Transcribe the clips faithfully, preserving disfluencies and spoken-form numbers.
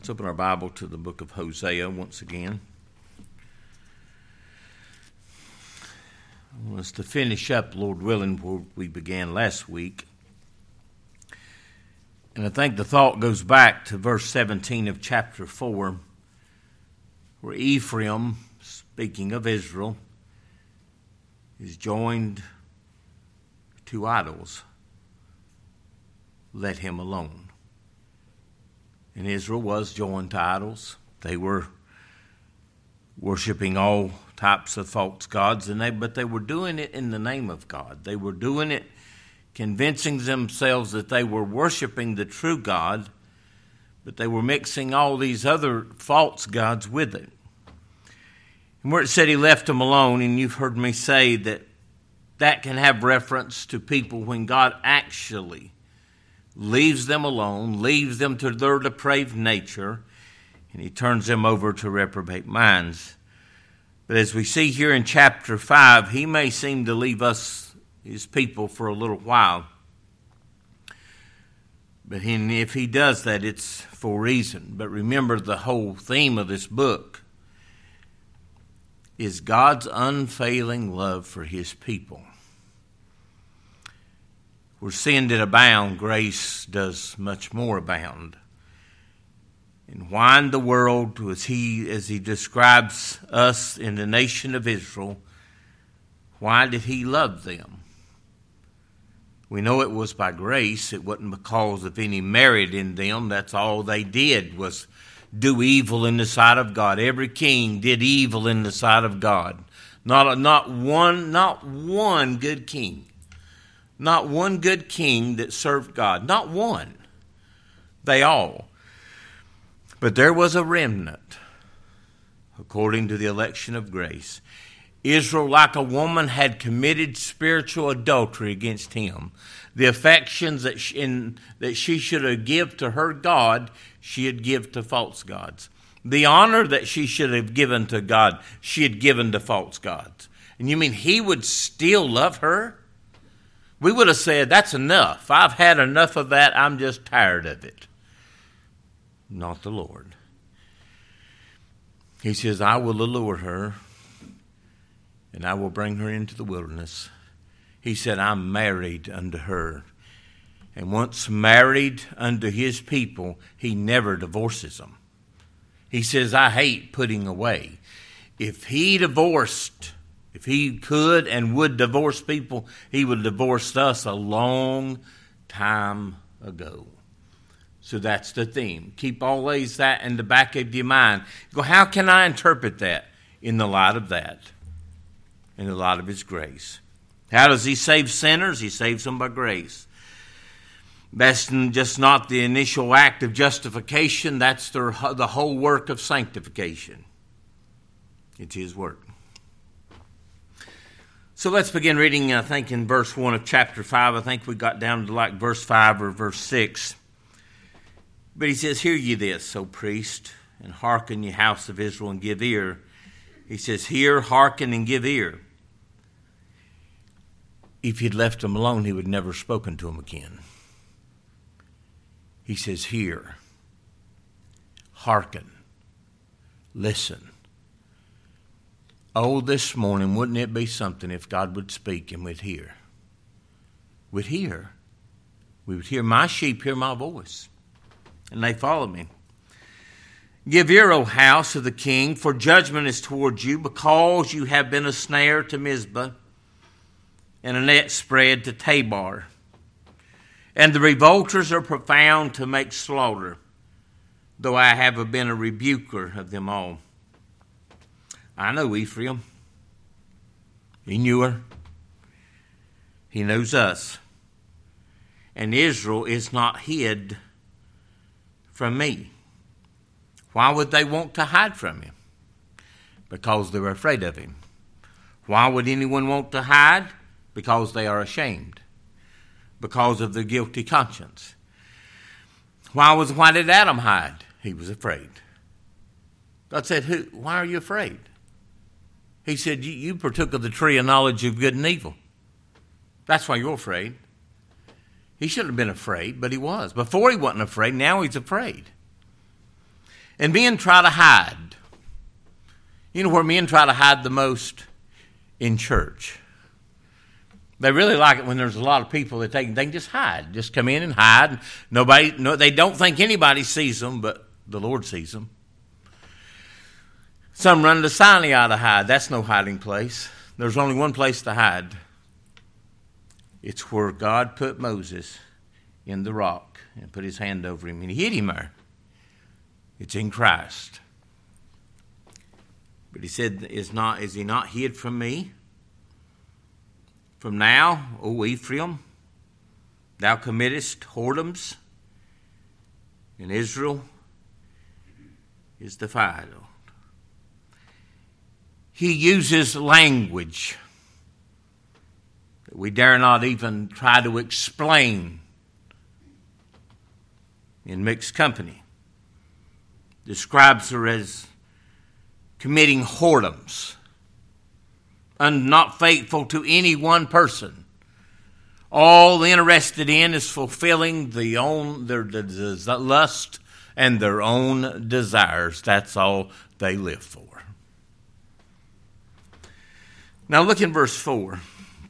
Let's open our Bible to the book of Hosea once again. I want us to finish up, Lord willing, where we began last week. And I think the thought goes back to verse seventeen of chapter four, where Ephraim, speaking of Israel, is joined to idols. Let him alone. And Israel was joined to idols. They were worshiping all types of false gods, and they, but they were doing it in the name of God. They were doing it convincing themselves that they were worshiping the true God, but they were mixing all these other false gods with it. And where it said he left them alone, and you've heard me say that that can have reference to people when God actually leaves them alone, leaves them to their depraved nature, and he turns them over to reprobate minds. But as we see here in chapter five, he may seem to leave us, his people, for a little while. But if he does that, it's for a reason. But remember, the whole theme of this book is God's unfailing love for his people. Where sin did abound, grace does much more abound. And why in the world was he, as he describes us in the nation of Israel, why did he love them? We know it was by grace. It wasn't because of any merit in them. That's all they did was do evil in the sight of God. Every king did evil in the sight of God. Not, not one, not one good king. Not one good king that served God. Not one. They all. But there was a remnant, according to the election of grace. Israel, like a woman, had committed spiritual adultery against him. The affections that she, in, that she should have given to her God, she had given to false gods. The honor that she should have given to God, she had given to false gods. And you mean he would still love her? We would have said, that's enough. I've had enough of that. I'm just tired of it. Not the Lord. He says, I will allure her, and I will bring her into the wilderness. He said, I'm married unto her. And once married unto his people, he never divorces them. He says, I hate putting away. If he divorced, if he could and would divorce people, he would divorce us a long time ago. So that's the theme. Keep always that in the back of your mind. Go, how can I interpret that? In the light of that. In the light of his grace. How does he save sinners? He saves them by grace. That's just not the initial act of justification. That's the, the whole work of sanctification. It's his work. So let's begin reading, I think, in verse one of chapter five. I think we got down to like verse five or verse six. But he says, hear ye this, O priest, and hearken ye house of Israel, and give ear. He says, hear, hearken, and give ear. If he'd left them alone, he would never have spoken to them again. He says, hear, hearken, listen. Oh, this morning, wouldn't it be something if God would speak and we'd hear? We'd hear. We would hear, my sheep hear my voice, and they follow me. Give ear, O house of the king, for judgment is toward you, because you have been a snare to Mizpah, and a net spread to Tabor. And the revolters are profound to make slaughter, though I have been a rebuker of them all. I know Ephraim. He knew her. He knows us. And Israel is not hid from me. Why would they want to hide from him? Because they're afraid of him. Why would anyone want to hide? Because they are ashamed. Because of their guilty conscience. Why was why did Adam hide? He was afraid. God said, "Who? Why are you afraid?" He said, you, you partook of the tree of knowledge of good and evil. That's why you're afraid. He shouldn't have been afraid, but he was. Before he wasn't afraid, now he's afraid. And men try to hide. You know where men try to hide the most? In church. They really like it when there's a lot of people that they, they can just hide. Just come in and hide. Nobody, no, they don't think anybody sees them, but the Lord sees them. Some run to Sinai to hide. That's no hiding place. There's only one place to hide. It's where God put Moses in the rock and put his hand over him, and he hid him there. It's in Christ. But he said, is not is he not hid from me? From now, O Ephraim, thou committest whoredoms, and Israel is defiled. He uses language that we dare not even try to explain in mixed company. Describes her as committing whoredoms, and not faithful to any one person. All interested in is fulfilling the own their, their, their lust and their own desires. That's all they live for. Now look in verse four.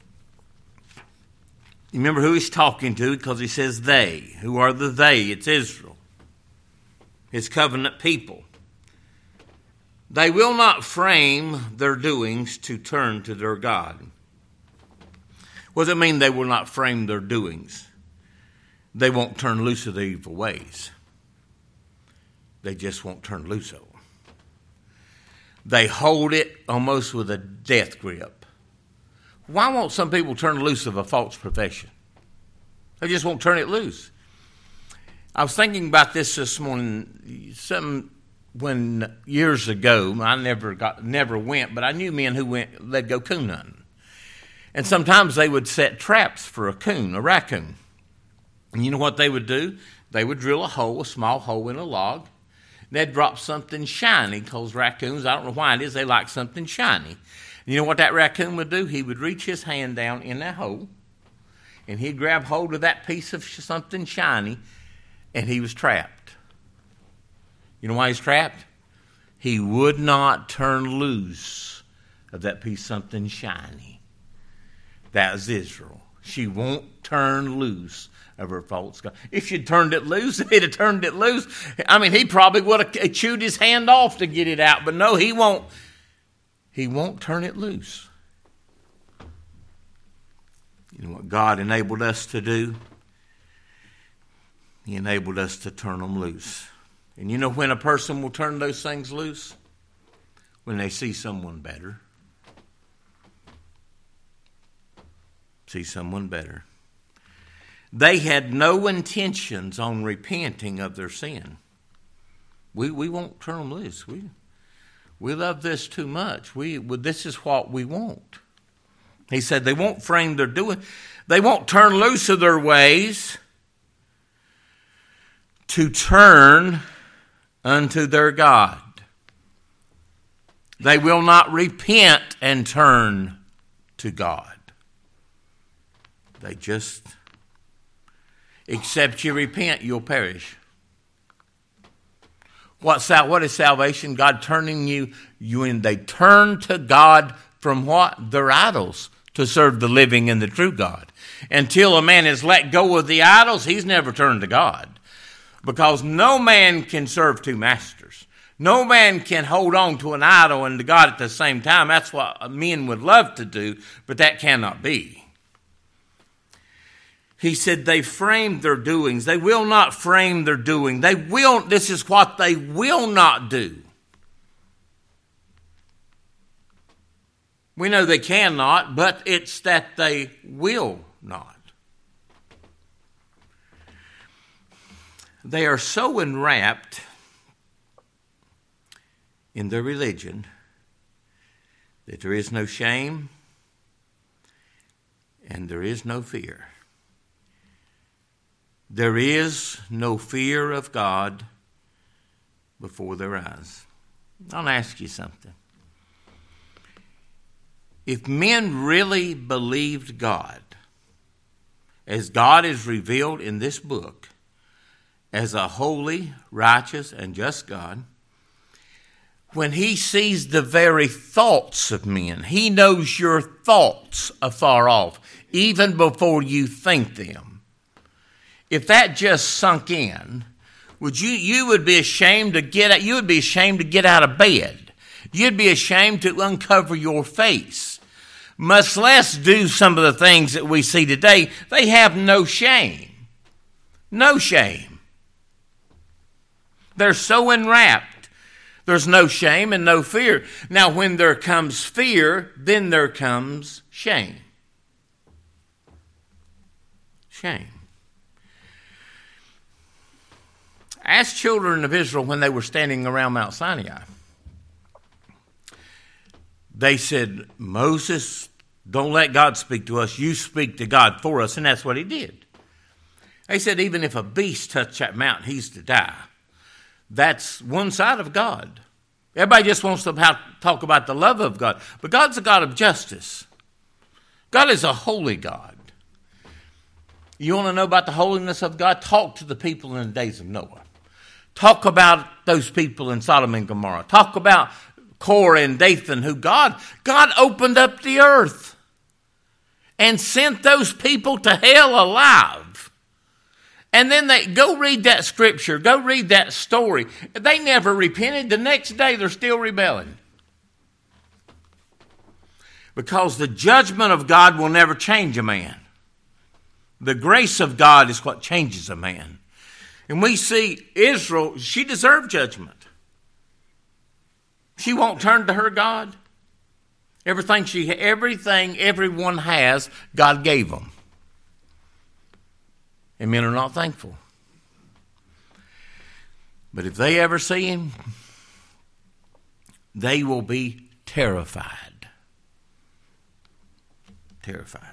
You remember who he's talking to, because he says they. Who are the they? It's Israel, his covenant people. They will not frame their doings to turn to their God. What does it mean they will not frame their doings? They won't turn loose of their evil ways. They just won't turn loose of them. They hold it almost with a death grip. Why won't some people turn loose of a false profession? They just won't turn it loose. I was thinking about this this morning. Some when years ago, I never got never went, but I knew men who went. They'd go coon hunting, and sometimes they would set traps for a coon, a raccoon. And you know what they would do? They would drill a hole, a small hole in a log. They'd drop something shiny, because raccoons, I don't know why it is, they like something shiny. You know what that raccoon would do? He would reach his hand down in that hole, and he'd grab hold of that piece of something shiny, and he was trapped. You know why he's trapped? He would not turn loose of that piece of something shiny. That was Israel. She won't turn loose of her false God. If she'd turned it loose, if he'd have turned it loose, I mean, he probably would have chewed his hand off to get it out. But no, he won't. He won't turn it loose. You know what God enabled us to do? He enabled us to turn them loose. And you know when a person will turn those things loose? When they see someone better. See someone better. They had no intentions on repenting of their sin. We we won't turn them loose. We we love this too much. We well, this is what we want. He said they won't frame their doing. They won't turn loose of their ways to turn unto their God. They will not repent and turn to God. They just, except you repent, you'll perish. What, what is salvation? God turning you, you when they turn to God from what? Their idols, to serve the living and the true God. Until a man has let go of the idols, he's never turned to God. Because no man can serve two masters. No man can hold on to an idol and to God at the same time. That's what men would love to do, but that cannot be. He said they framed their doings. They will not frame their doing. They will. This is what they will not do. We know they cannot, but it's that they will not. They are so enwrapped in their religion that there is no shame and there is no fear. There is no fear of God before their eyes. I'll ask you something. If men really believed God, as God is revealed in this book, as a holy, righteous, and just God, when he sees the very thoughts of men. He knows your thoughts afar off, even before you think them. If that just sunk in, would you you would be ashamed to get out, you would be ashamed to get out of bed. You'd be ashamed to uncover your face. Much less do some of the things that we see today. They have no shame. No shame. They're so enwrapped. There's no shame and no fear. Now, when there comes fear, then there comes shame. Shame. Ask children of Israel when they were standing around Mount Sinai. They said, Moses, don't let God speak to us. You speak to God for us. And that's what he did. They said, even if a beast touched that mountain, he's to die. That's one side of God. Everybody just wants to talk about the love of God. But God's a God of justice. God is a holy God. You want to know about the holiness of God? Talk to the people in the days of Noah. Talk about those people in Sodom and Gomorrah. Talk about Korah and Dathan, who God, God opened up the earth and sent those people to hell alive. And then they go read that scripture, go read that story. They never repented. The next day they're still rebelling. Because the judgment of God will never change a man. The grace of God is what changes a man. And we see Israel, she deserved judgment. She won't turn to her God. Everything she, everything everyone has, God gave them. And men are not thankful. But if they ever see him, they will be terrified. Terrified.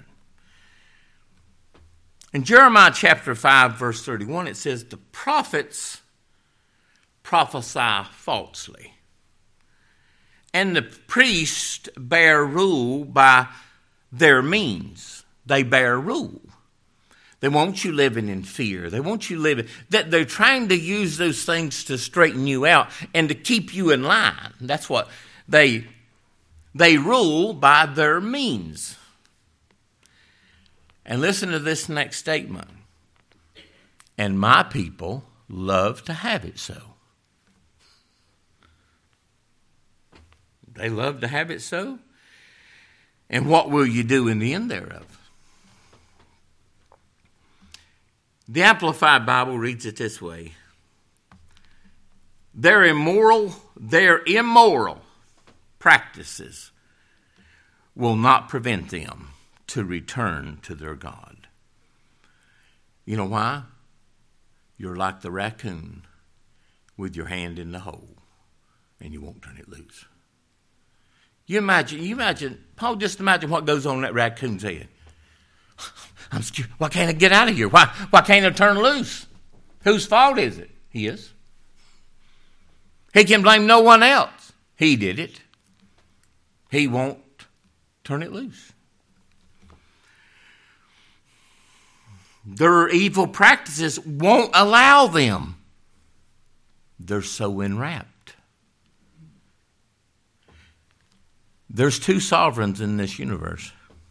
In Jeremiah chapter five, verse thirty-one, it says, the prophets prophesy falsely, and the priests bear rule by their means. They bear rule. They want you living in fear. They want you living, that they're trying to use those things to straighten you out and to keep you in line. That's what they, they rule by their means. And listen to this next statement. And my people love to have it so. They love to have it so. And what will you do in the end thereof? The Amplified Bible reads it this way. Their immoral, their immoral practices will not prevent them to return to their God. You know why? You're like the raccoon with your hand in the hole, and you won't turn it loose. You imagine, you imagine, Paul, just imagine what goes on in that raccoon's head. I'm scared. Why can't I get out of here? Why, why can't I turn loose? Whose fault is it? His. He can blame no one else. He did it. He won't turn it loose. Their evil practices won't allow them. They're so enwrapped. There's two sovereigns in this universe.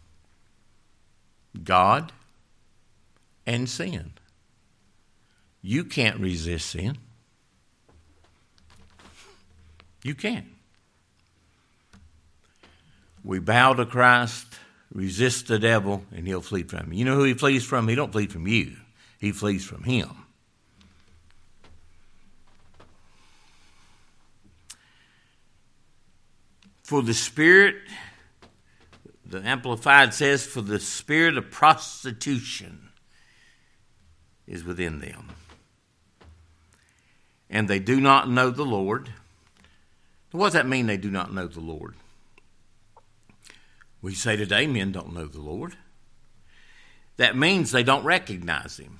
God and sin. You can't resist sin. You can't. We bow to Christ, resist the devil, and he'll flee from you. You know who he flees from? He don't flee from you. He flees from him. For the spirit, the Amplified says, for the spirit of prostitution is within them. And they do not know the Lord. What does that mean, they do not know the Lord? We say today men don't know the Lord. That means they don't recognize him.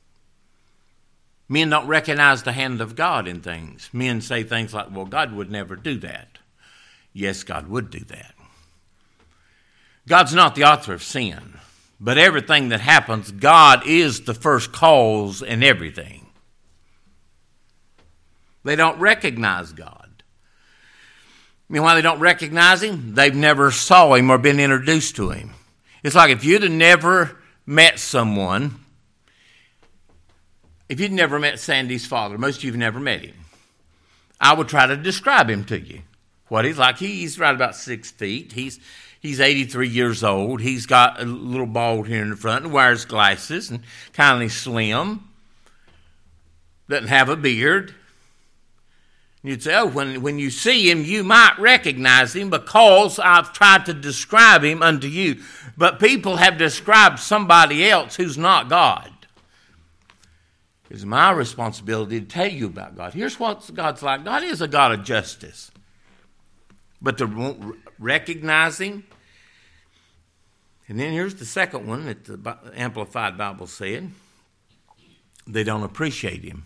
Men don't recognize the hand of God in things. Men say things like, well, God would never do that. Yes, God would do that. God's not the author of sin, but everything that happens, God is the first cause in everything. They don't recognize God. I mean, why they don't recognize him? They've never saw him or been introduced to him. It's like if you'd have never met someone, if you'd never met Sandy's father, most of you have never met him, I would try to describe him to you. What he's like, he's right about six feet. He's he's eighty-three years old. He's got a little bald here in the front and wears glasses and kind of slim. Doesn't have a beard. You'd say, oh, when, when you see him, you might recognize him because I've tried to describe him unto you. But people have described somebody else who's not God. It's my responsibility to tell you about God. Here's what God's like. God is a God of justice. But they won't recognize him. And then here's the second one that the Amplified Bible said. They don't appreciate him.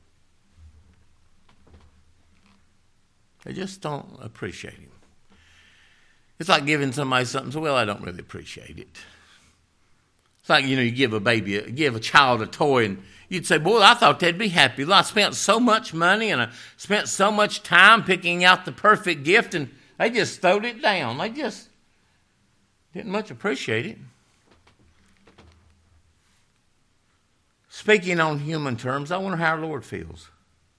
They just don't appreciate him. It's like giving somebody something, so, well, I don't really appreciate it. It's like, you know, you give a baby, a, give a child a toy, and you'd say, boy, I thought they'd be happy. Well, I spent so much money, and I spent so much time picking out the perfect gift, and they just throwed it down. They just didn't much appreciate it. Speaking on human terms, I wonder how our Lord feels.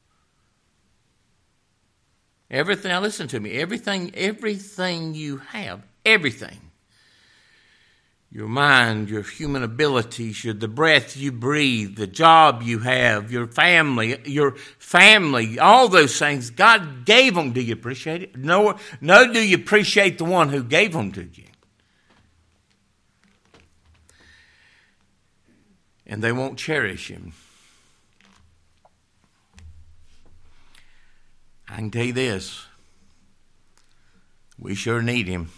Everything, now listen to me, everything, everything you have, everything, your mind, your human abilities, your, the breath you breathe, the job you have, your family, your family, all those things, God gave them. Do you appreciate it? No, no, do you appreciate the one who gave them to you? And they won't cherish him. I can tell you this, we sure need him.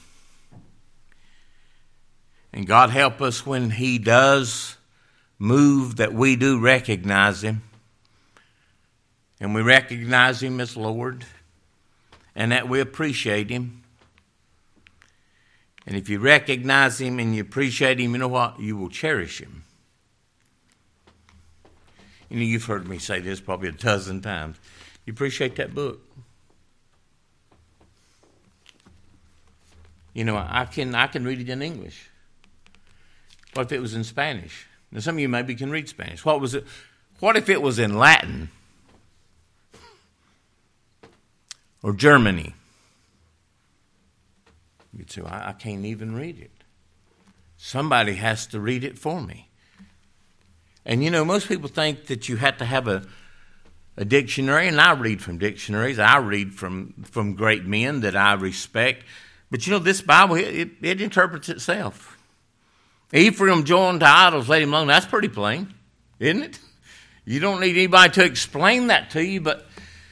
And God help us when he does move that we do recognize him. And we recognize him as Lord. And that we appreciate him. And if you recognize him and you appreciate him, you know what? You will cherish him. You know, you've heard me say this probably a dozen times. You appreciate that book. You know, I can I can read it in English. What if it was in Spanish? Now, some of you maybe can read Spanish. What was it? What if it was in Latin? Or Germany? You'd say, well, I can't even read it. Somebody has to read it for me. And you know, most people think that you have to have a A dictionary, and I read from dictionaries. I read from, from great men that I respect. But you know, this Bible, it, it interprets itself. Ephraim joined to idols, let him alone. That's pretty plain, isn't it? You don't need anybody to explain that to you, but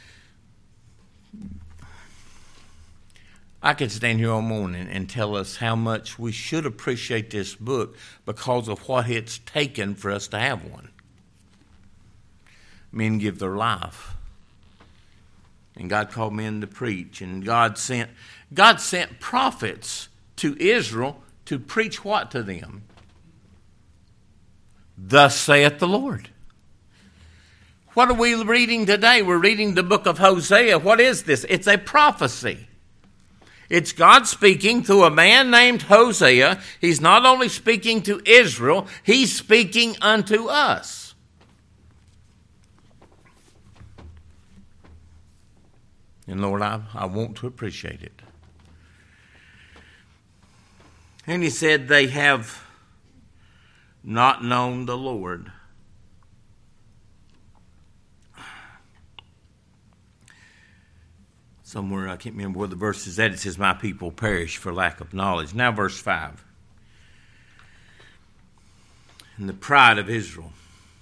I could stand here all morning and tell us how much we should appreciate this book because of what it's taken for us to have one. Men give their life. And God called men to preach. And God sent God sent prophets to Israel to preach what to them? Thus saith the Lord. What are we reading today? We're reading the book of Hosea. What is this? It's a prophecy. It's God speaking through a man named Hosea. He's not only speaking to Israel, he's speaking unto us. And Lord, I, I want to appreciate it. And he said, they have not known the Lord. Somewhere, I can't remember where the verse is at, it says, my people perish for lack of knowledge. Now verse five. And the pride of Israel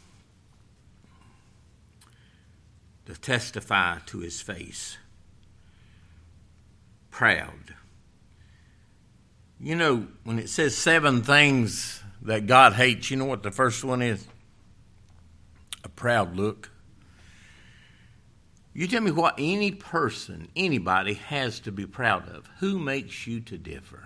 to testify to his face. Proud. You know, when it says seven things that God hates, you know what the first one is? A proud look. You tell me what any person, anybody has to be proud of. Who makes you to differ?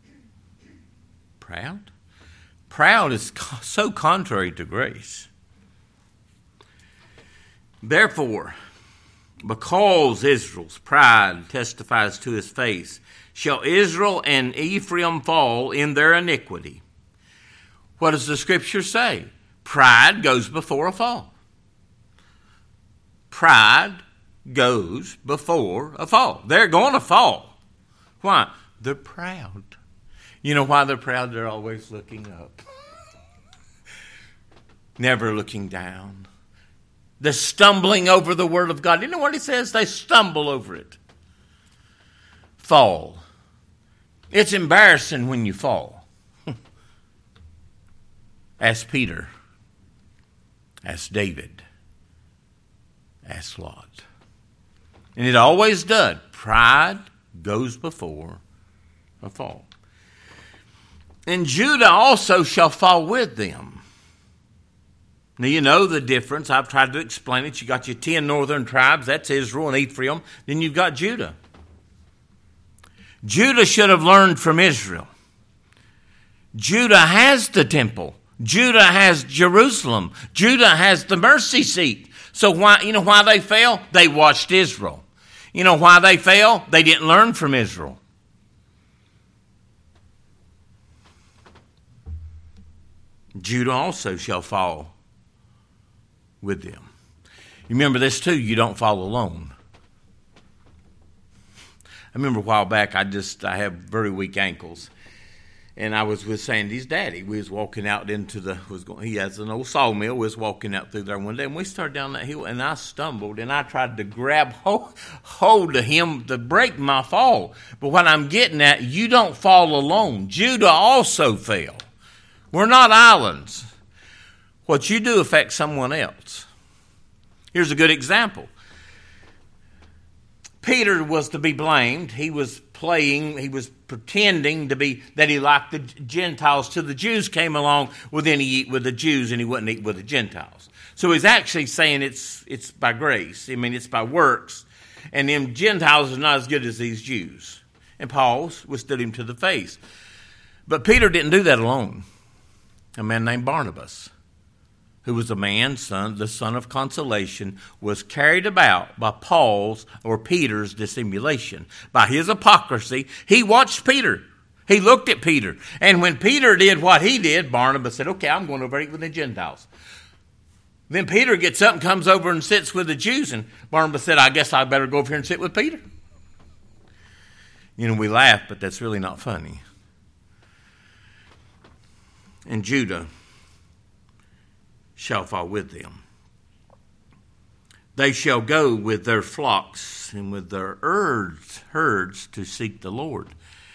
Proud? Proud is so contrary to grace. Therefore, Because Israel's pride testifies to his face, shall Israel and Ephraim fall in their iniquity. What does the scripture say? Pride goes before a fall. Pride goes before a fall. They're going to fall. Why? They're proud. You know why they're proud? They're always looking up. Never looking down. They're stumbling over the word of God. You know what he says? They stumble over it. Fall. It's embarrassing when you fall. Ask Peter. Ask David. Ask Lot. And it always does. Pride goes before a fall. And Judah also shall fall with them. Now, you know the difference. I've tried to explain it. You got your ten northern tribes. That's Israel and Ephraim. Then you've got Judah. Judah should have learned from Israel. Judah has the temple. Judah has Jerusalem. Judah has the mercy seat. So why, you know why they fell? They watched Israel. You know why they fell? They didn't learn from Israel. Judah also shall fall with them. You remember this too, you don't fall alone. I remember a while back, I just, I have very weak ankles. And I was with Sandy's daddy. We was walking out into the, was going, he has an old sawmill. We was walking out through there one day, and we started down that hill, and I stumbled, and I tried to grab hold, hold of him to break my fall. But what I'm getting at, you don't fall alone. Judah also fell. We're not islands. What you do affects someone else. Here's a good example. Peter was to be blamed. He was playing, he was pretending to be that he liked the Gentiles till the Jews came along. Well, then he eat with the Jews and he wouldn't eat with the Gentiles. So he's actually saying it's it's by grace. I mean, it's by works. And them Gentiles are not as good as these Jews. And Paul withstood him to the face. But Peter didn't do that alone. A man named Barnabas, who was a man, son, the son of consolation, was carried about by Paul's or Peter's dissimulation. By his hypocrisy, he watched Peter. He looked at Peter. And when Peter did what he did, Barnabas said, okay, I'm going over to eat with the Gentiles. Then Peter gets up and comes over and sits with the Jews. And Barnabas said, I guess I better go over here and sit with Peter. You know, we laugh, but that's really not funny. And Judah shall fall with them. They shall go with their flocks and with their herds, herds to seek the Lord.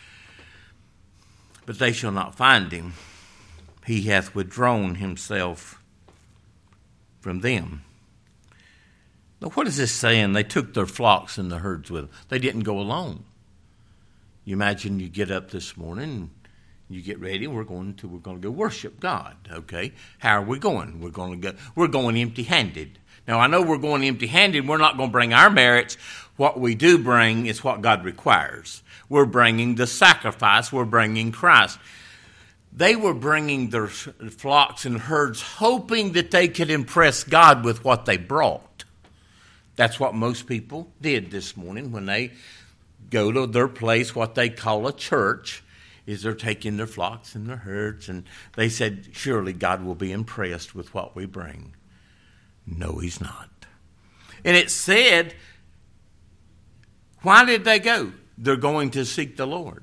But they shall not find him. He hath withdrawn himself from them. Now, what is this saying? They took their flocks and the herds with them. They didn't go alone. You imagine you get up this morning, you get ready, and we're going to we're going to go worship God. Okay, how are we going? We're going to go. We're going empty-handed. Now I know we're going empty-handed. We're not going to bring our merits. What we do bring is what God requires. We're bringing the sacrifice. We're bringing Christ. They were bringing their flocks and herds, hoping that they could impress God with what they brought. That's what most people did this morning when they go to their place, what they call a church. Is they're taking their flocks and their herds, and they said, surely God will be impressed with what we bring. No, he's not. And it said, why did they go? They're going to seek the Lord.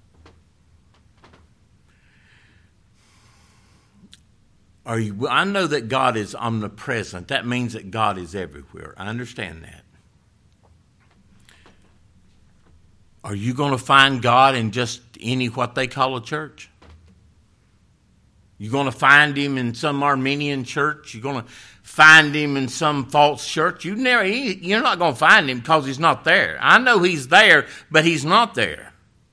Are you, I know that God is omnipresent. That means that God is everywhere. I understand that. Are you going to find God in just any what they call a church? You're going to find him in some Armenian church? You're going to find him in some false church? You never, he, you're not going to find him because he's not there. I know he's there, but he's not there.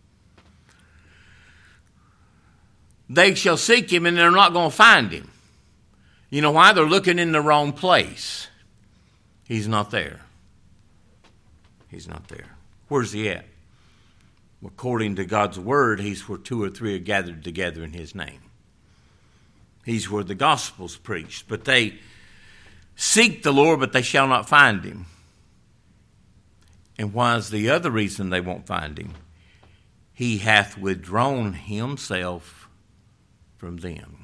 They shall seek him and they're not going to find him. You know why? They're looking in the wrong place. He's not there. He's not there. Where's he at? According to God's word, he's where two or three are gathered together in his name. He's where the gospel's preached. But they seek the Lord, but they shall not find him. And why is the other reason they won't find him? He hath withdrawn himself from them.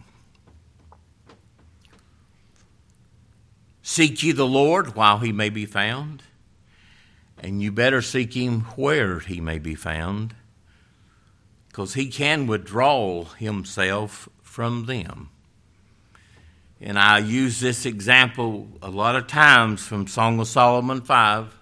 Seek ye the Lord while he may be found, and you better seek him where he may be found, because he can withdraw himself from them. And I use this example a lot of times from Song of Solomon five.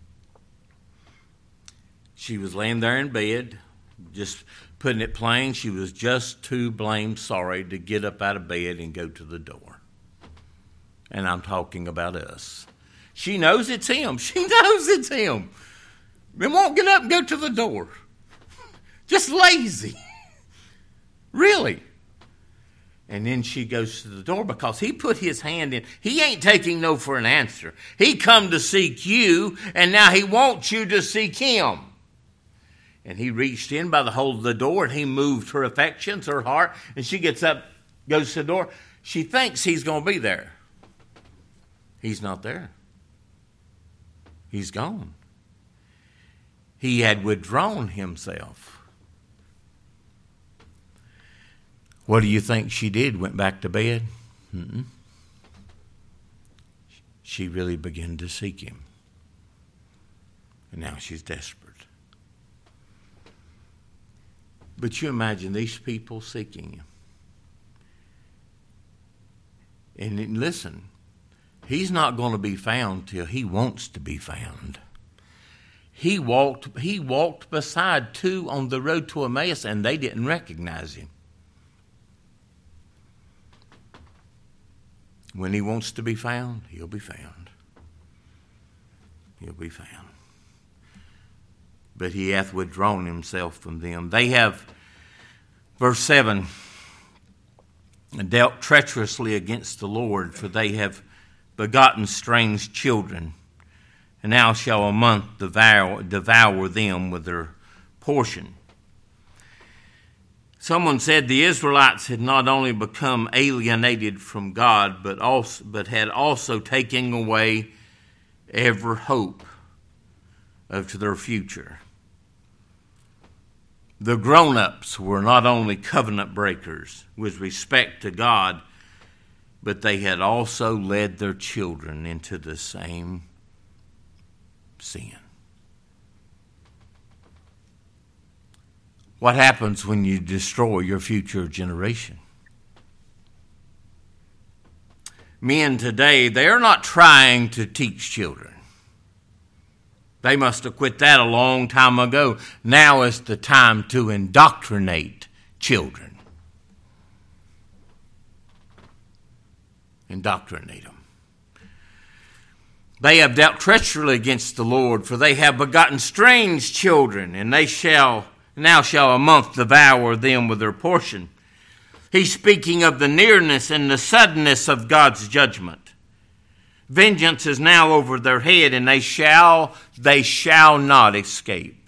She was laying there in bed, just putting it plain, she was just too blamed sorry to get up out of bed and go to the door. And I'm talking about us. She knows it's him. She knows it's him. It won't get up and go to the door. Just lazy. Really. And then she goes to the door because he put his hand in. He ain't taking no for an answer. He come to seek you, and now he wants you to seek him. And he reached in by the hole of the door, and he moved her affections, her heart, and she gets up, goes to the door. She thinks he's going to be there. He's not there. He's gone. He had withdrawn himself. What do you think she did? Went back to bed? Mm-mm. She really began to seek him. And now she's desperate. But you imagine these people seeking him. And listen, he's not going to be found till he wants to be found. He walked, he walked beside two on the road to Emmaus, and they didn't recognize him. When he wants to be found, he'll be found. He'll be found. But he hath withdrawn himself from them. They have, verse seven, dealt treacherously against the Lord, for they have begotten strange children. And now shall a month devour, devour them with their portion. Someone said the Israelites had not only become alienated from God, but also but had also taken away every hope of their future. The grown-ups were not only covenant breakers with respect to God, but they had also led their children into the same sin. What happens when you destroy your future generation? Men today, they are not trying to teach children. They must have quit that a long time ago. Now is the time to indoctrinate children. Indoctrinate them. They have dealt treacherously against the Lord, for they have begotten strange children, and they shall now shall a month devour them with their portion. He's speaking of the nearness and the suddenness of God's judgment. Vengeance is now over their head, and they shall they shall not escape.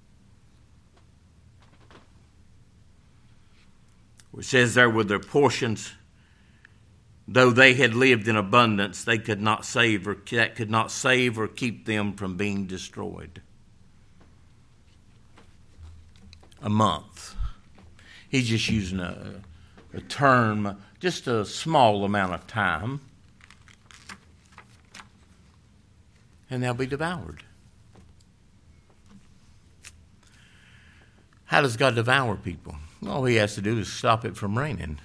It says there with their portions, though they had lived in abundance, they could not save or that could not save or keep them from being destroyed. A month. He's just using a, a term, just a small amount of time, and they'll be devoured. How does God devour people? All he has to do is stop it from raining.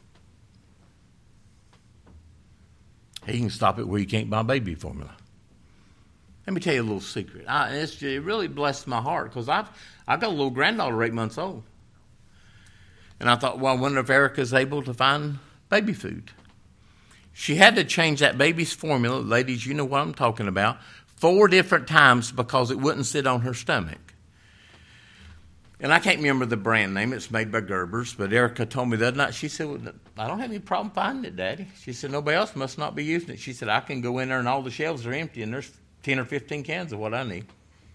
He can stop it where you can't buy baby formula. Let me tell you a little secret. I, it's, it really blessed my heart because I've I've got a little granddaughter eight months old. And I thought, well, I wonder if Erica's able to find baby food. She had to change that baby's formula. Ladies, you know what I'm talking about. Four different times because it wouldn't sit on her stomach. And I can't remember the brand name. It's made by Gerber's. But Erica told me the other night, she said, well, I don't have any problem finding it, Daddy. She said, nobody else must not be using it. She said, I can go in there and all the shelves are empty and there's ten or fifteen cans of what I need.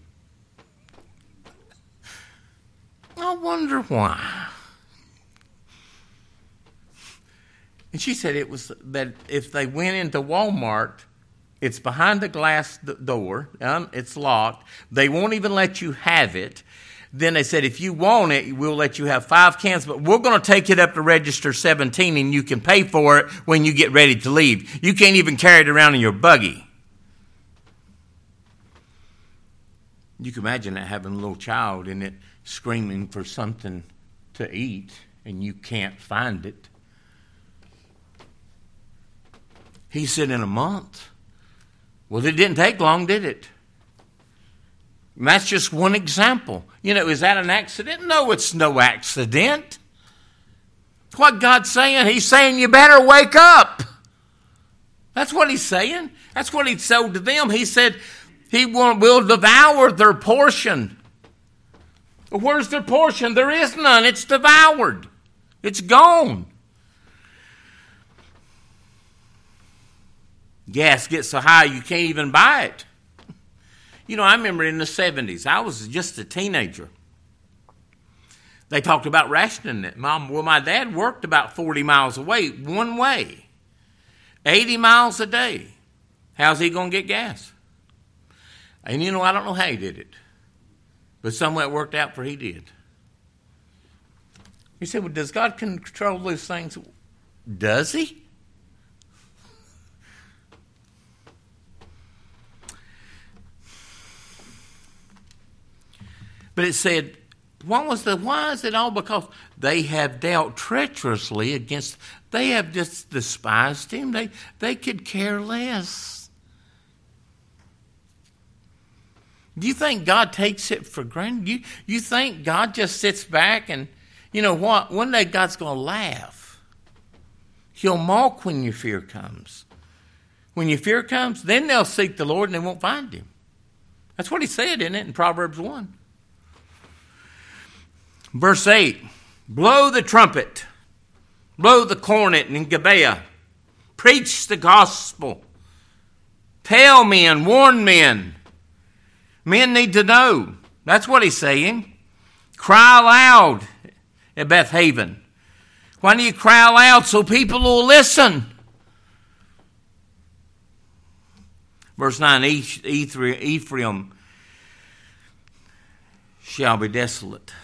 I wonder why. And she said it was that if they went into Walmart It's behind the glass door. Um, it's locked. They won't even let you have it. Then they said, if you want it, we'll let you have five cans, but we're going to take it up to register seventeen, and you can pay for it when you get ready to leave. You can't even carry it around in your buggy. You can imagine that, having a little child in it screaming for something to eat, and you can't find it. He said, in a month. Well, it didn't take long, did it? And that's just one example. You know, is that an accident? No, it's no accident. What God's saying, he's saying you better wake up. That's what he's saying. That's what he told to them. He said he will, will devour their portion. Where's their portion? There is none. It's devoured. It's gone. Gas gets so high you can't even buy it. You know, I remember in the seventies, I was just a teenager. They talked about rationing it. Mom, well, my dad worked about forty miles away, one way, eighty miles a day. How's he going to get gas? And you know, I don't know how he did it, but somewhere it worked out for he did. You say, well, does God control those things? Does he? But it said, what was the, why is it all? Because they have dealt treacherously against, they have just despised him. They, they could care less. Do you think God takes it for granted? You, you think God just sits back and, you know what, one day God's going to laugh. He'll mock when your fear comes. When your fear comes, then they'll seek the Lord and they won't find him. That's what he said, isn't it, in Proverbs one? Verse eight, blow the trumpet, blow the cornet in Gibeah, preach the gospel, tell men, warn men. Men need to know. That's what he's saying. Cry loud at Beth Haven. Why do you cry loud? So people will listen. Verse nine, Ephraim shall be desolate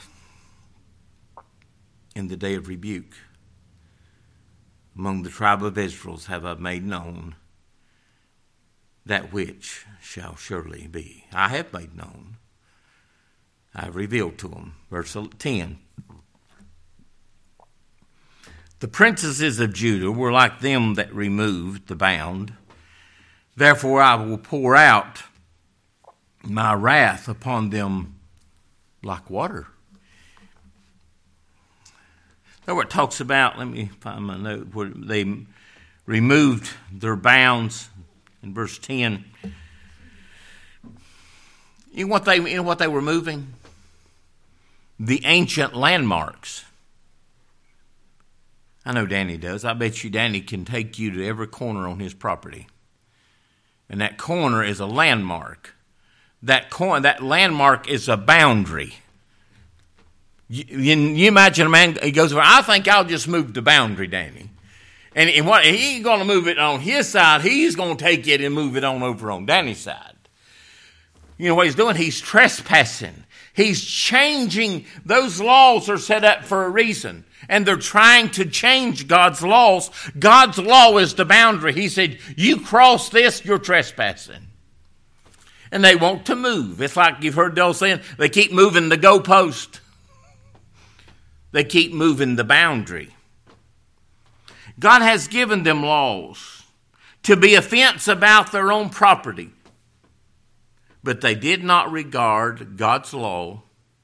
in the day of rebuke. Among the tribe of Israel have I made known that which shall surely be. I have made known. I have revealed to them. Verse ten. The princesses of Judah were like them that removed the bound. Therefore I will pour out my wrath upon them like water. That's what it talks about. Let me find my note where they removed their bounds in verse ten. You know what they, you know what they were moving? The ancient landmarks. I know Danny does. I bet you Danny can take you to every corner on his property. And that corner is a landmark. That corner, that landmark is a boundary. You, you imagine a man, he goes, well, I think I'll just move the boundary, Danny. And, and what, he ain't going to move it on his side. He's going to take it and move it on over on Danny's side. You know what he's doing? He's trespassing. He's changing. Those laws are set up for a reason. And they're trying to change God's laws. God's law is the boundary. He said, you cross this, you're trespassing. And they want to move. It's like you've heard Dale saying, they keep moving the goalpost. They keep moving the boundary. God has given them laws to be a fence about their own property. But they did not regard God's law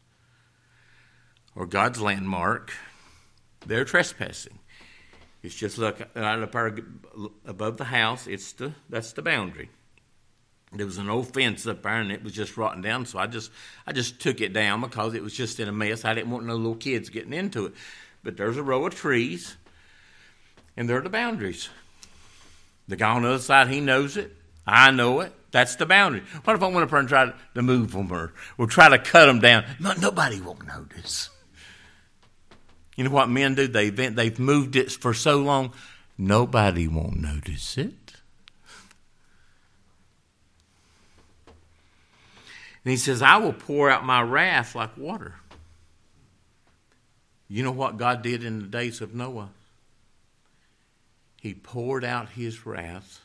or God's landmark. They're trespassing. It's just like right up our, above the house. It's the that's the boundary. There was an old fence up there, and it was just rotting down. So I just I just took it down because it was just in a mess. I didn't want no little kids getting into it. But there's a row of trees, and they're the boundaries. The guy on the other side, he knows it. I know it. That's the boundary. What if I went up there and tried to move them or, or try to cut them down? No, nobody won't notice. You know what men do? They've, they've moved it for so long, nobody won't notice it. And he says, I will pour out my wrath like water. You know what God did in the days of Noah? He poured out his wrath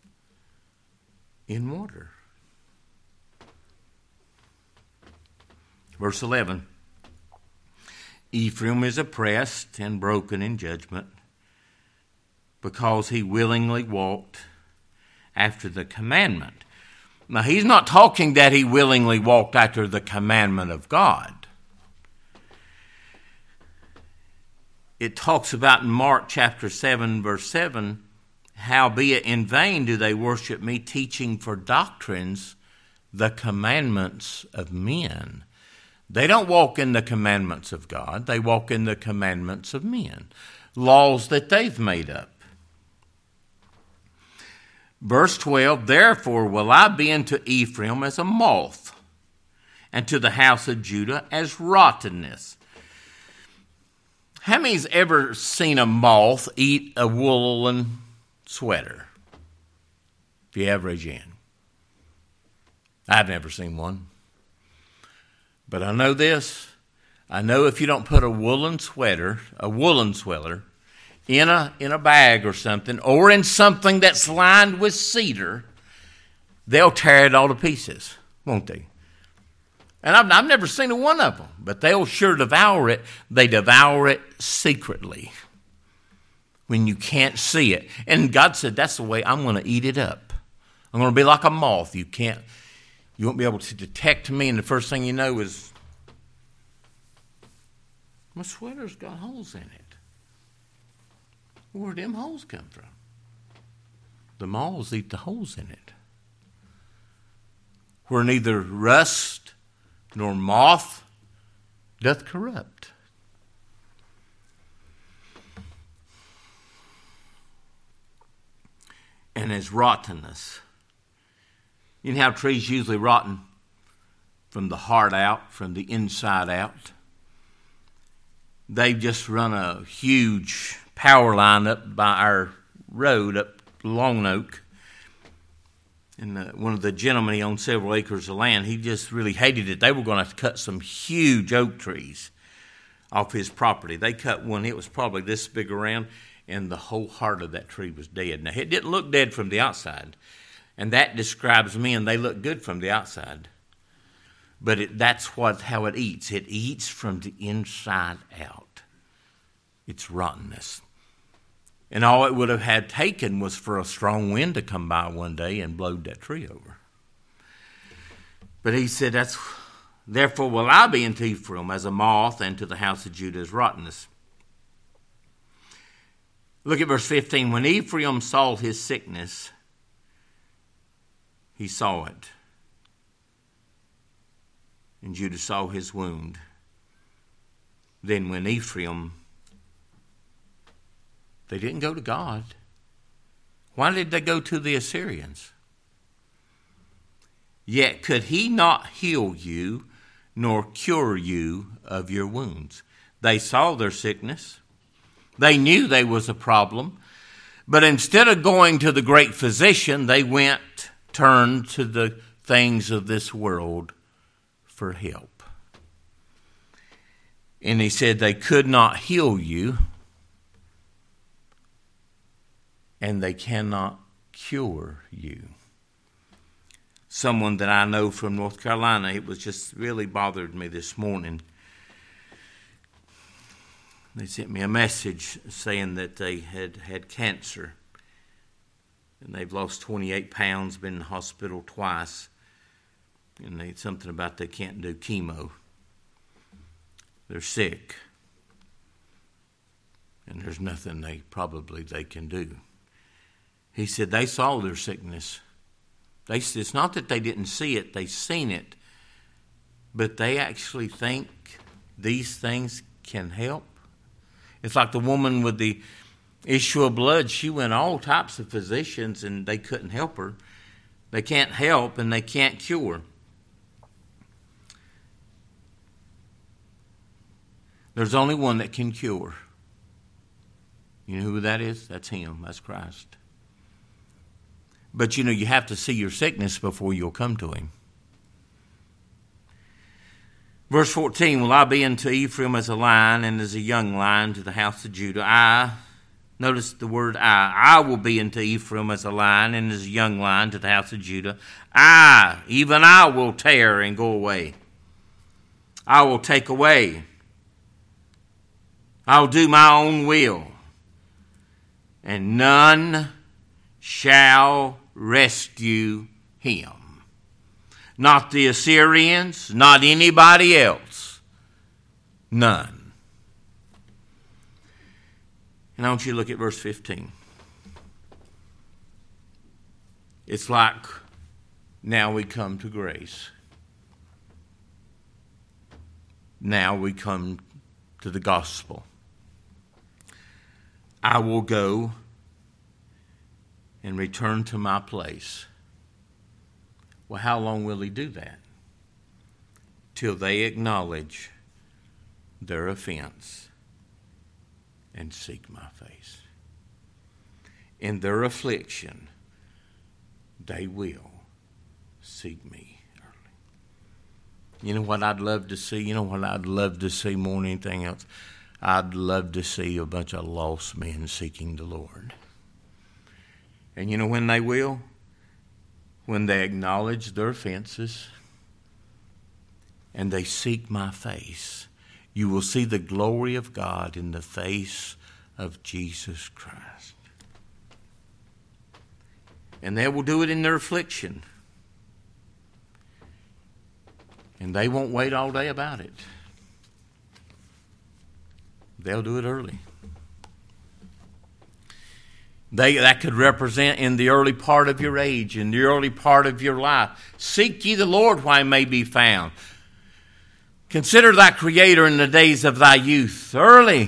in water. Verse eleven. Ephraim is oppressed and broken in judgment, because he willingly walked after the commandment. Now, he's not talking that he willingly walked after the commandment of God. It talks about in Mark chapter seven, verse seven, howbeit in vain do they worship me, teaching for doctrines the commandments of men. They don't walk in the commandments of God. They walk in the commandments of men, laws that they've made up. Verse twelve, therefore will I be unto Ephraim as a moth, and to the house of Judah as rottenness. How many's ever seen a moth eat a woolen sweater? If you have, raise your hand. I've never seen one. But I know this. I know if you don't put a woolen sweater, a woolen sweater, in a in a bag or something, or in something that's lined with cedar, they'll tear it all to pieces, won't they? And I've, I've never seen a one of them, but they'll sure devour it. They devour it secretly when you can't see it. And God said, that's the way I'm going to eat it up. I'm going to be like a moth. You can't, you won't be able to detect me, and the first thing you know is, my sweater's got holes in it. Where'd them holes come from? The moths eat the holes in it. Where neither rust nor moth doth corrupt. And as rottenness. You know how trees usually rotten from the heart out, from the inside out? They've just run a huge power line up by our road up Long Oak. And uh, one of the gentlemen, he owned several acres of land, he just really hated it. They were going to have to cut some huge oak trees off his property. They cut one, it was probably this big around, and the whole heart of that tree was dead. Now, it didn't look dead from the outside, and that describes men. They look good from the outside. But it, that's what how it eats. It eats from the inside out. It's rottenness. And all it would have had taken was for a strong wind to come by one day and blow that tree over. But he said, "That's therefore will I be unto Ephraim as a moth, and to the house of Judah as rottenness." Look at verse fifteen. When Ephraim saw his sickness, he saw it. And Judah saw his wound. Then when Ephraim, they didn't go to God. Why did they go to the Assyrians? Yet could he not heal you, nor cure you of your wounds. They saw their sickness. They knew there was a problem. But instead of going to the great physician, they went, turned to the things of this world for help. And he said they could not heal you, and they cannot cure you. Someone that I know from North Carolina, it was just really bothered me this morning. They sent me a message saying that they had had cancer, and they've lost twenty-eight pounds, been in the hospital twice, and they something about they can't do chemo. They're sick, and there's nothing they probably they can do. He said they saw their sickness. They, it's not that they didn't see it, they seen it, but they actually think these things can help. It's like the woman with the issue of blood. She went all types of physicians, and they couldn't help her. They can't help, and they can't cure. There's only one that can cure. You know who that is? That's him. That's Christ. But, you know, you have to see your sickness before you'll come to him. Verse fourteen, will I be unto Ephraim as a lion, and as a young lion to the house of Judah? I, notice the word I, I will be unto Ephraim as a lion, and as a young lion to the house of Judah. I, even I will tear and go away. I will take away. I will do my own will, and none shall rescue him. Not the Assyrians, not anybody else. None. And I want you to look at verse fifteen. It's like now we come to grace. Now we come to the gospel. I will go and return to my place. Well, how long will he do that? Till they acknowledge their offense and seek my face. In their affliction, they will seek me early. You know what I'd love to see? You know what I'd love to see more than anything else? I'd love to see a bunch of lost men seeking the Lord. And you know when they will? When they acknowledge their offenses and they seek my face. You will see the glory of God in the face of Jesus Christ. And they will do it in their affliction. And they won't wait all day about it. They'll do it early. They, that could represent in the early part of your age, in the early part of your life. Seek ye the Lord while he may be found. Consider thy Creator in the days of thy youth. Early.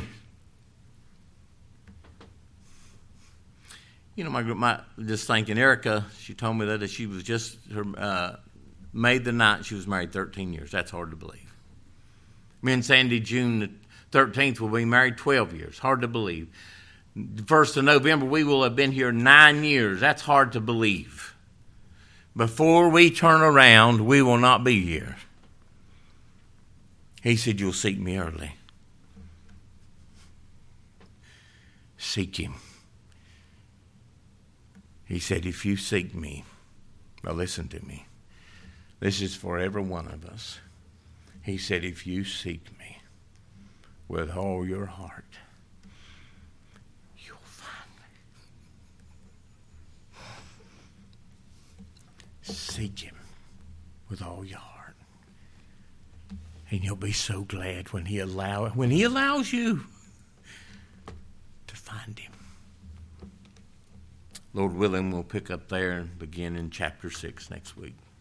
You know, my, my just thinking, Erica, she told me that she was just, her uh, May the ninth, she was married thirteen years. That's hard to believe. Me and Sandy, June the thirteenth, will be married twelve years. Hard to believe. The first of November, we will have been here nine years. That's hard to believe. Before we turn around, we will not be here. He said, you'll seek me early. Seek him. He said, if you seek me, now listen to me. This is for every one of us. He said, if you seek me with all your heart, seek him with all your heart. And you'll be so glad when he allow when he allows you to find him. Lord willing, we'll pick up there and begin in chapter six next week.